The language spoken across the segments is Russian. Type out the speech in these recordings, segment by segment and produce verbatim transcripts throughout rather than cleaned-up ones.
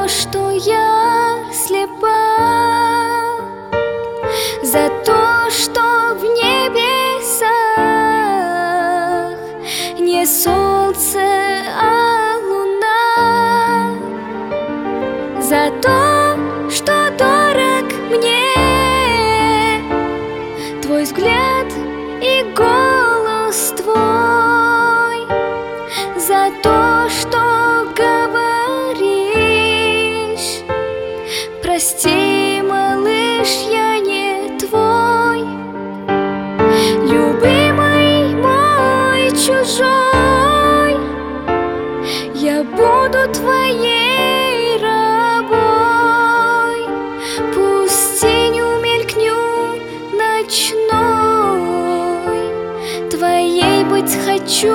что я слепа, за то, что в небесах не солнце, а луна, за то, что дорог мне твой взгляд и голос твой, за то, что говоришь: прости, малыш, я не твой, любимый мой чужой. Я буду твоей рабой, пустыню мелькню ночной, твоей быть хочу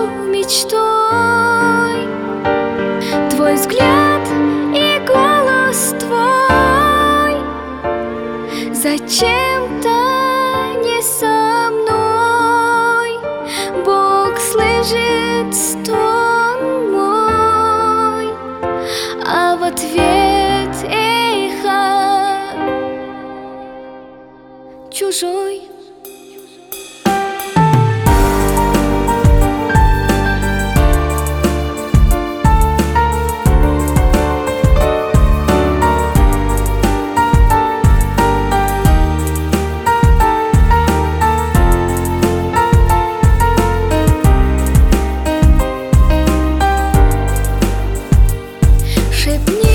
мечтой. Твой взгляд и голос твой зачем-то не со мной. Бог слышит стон мой, а в ответ эхо чужой. Шепни